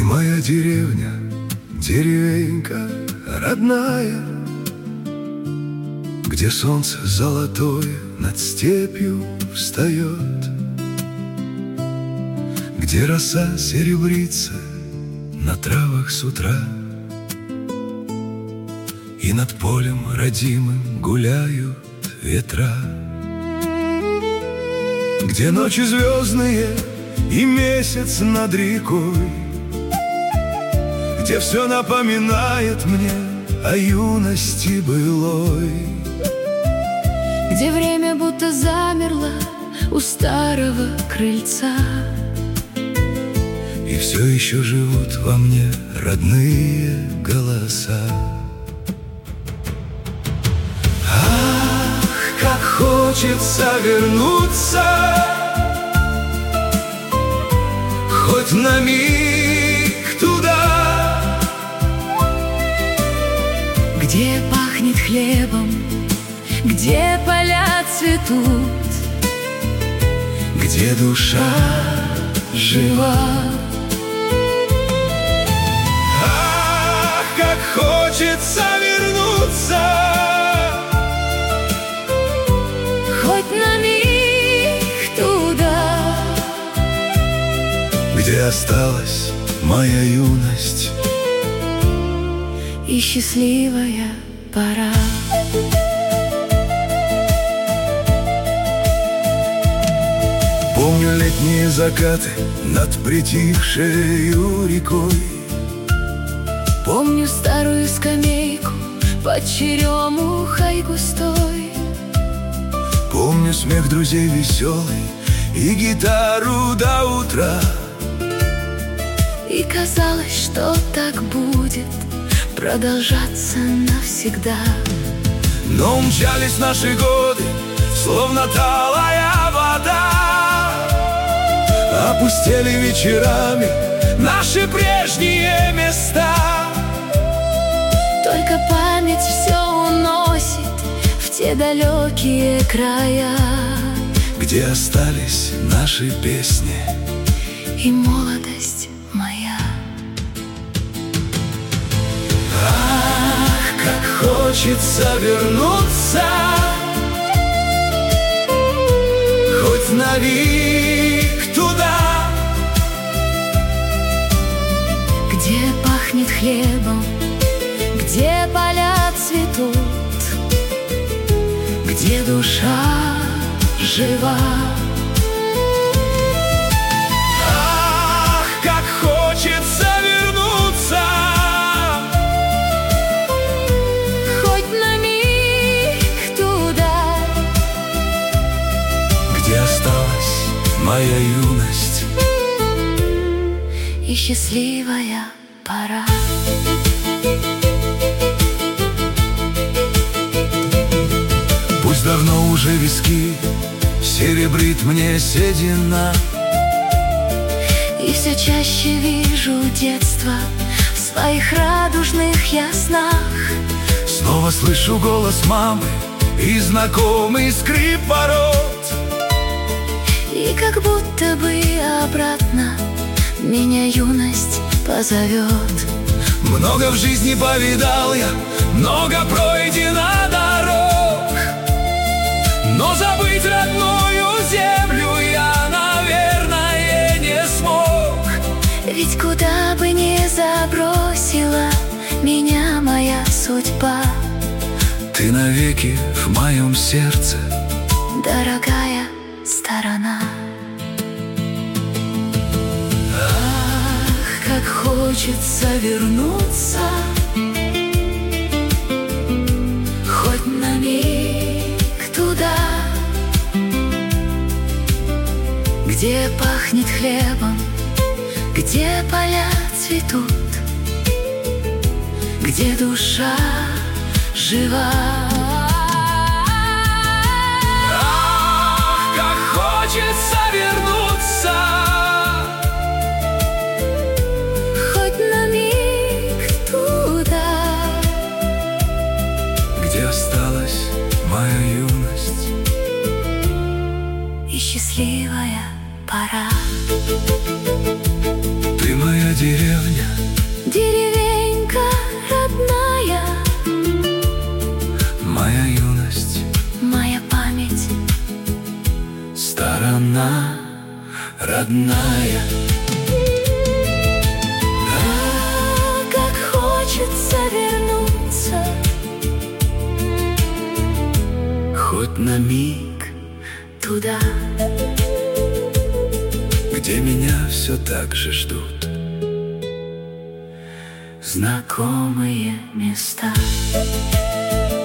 моя деревня, деревенька родная, где солнце золотое над степью встает, где роса серебрится на травах с утра, и над полем родимым гуляют ветра, где ночи звездные и месяц над рекой, где все напоминает мне о юности былой, где время будто замерло у старого крыльца, и все еще живут во мне родные голоса. Ах, как хочется вернуться, хоть на миг туда, где пахнет хлебом, где поля цветут, где душа жива. Ах, как хочется вернуться, хоть на миг туда, где осталась моя юность и счастливая пора. Помню летние закаты над притихшей рекой, Помню старую скамейку под черемухой густой, помню смех друзей веселый и гитару до утра. и казалось, что так будет продолжаться навсегда. Но умчались наши годы, словно талая вода, опустели вечерами наши прежние места. Только память все уносит в те далекие края, где остались наши песни и молодость моя. Ах, как хочется вернуться, хоть на миг туда, Где пахнет хлебом, где поля цветут, где душа жива. ах, как хочется вернуться, Хоть на миг туда, где осталась моя юность и счастливая пора. Пусть давно уже виски серебрит мне седина, И все чаще вижу детство в своих радужных я снах. снова слышу голос мамы и знакомый скрип ворот, И как будто бы обратно меня юность позовет. много в жизни повидал я, много пройдено дорог, но забыть родную землю я, наверное, не смог. Ведь куда бы ни забросила меня моя судьба, Ты навеки в моем сердце, дорогая сторона. ах, как хочется вернуться, Хоть на миг туда, где пахнет хлебом, где поля цветут, где душа жива. ах, как хочется вернуться, Хоть на миг туда, где осталась моя юность и счастливая пора. Ты моя деревня, все так же ждут знакомые места.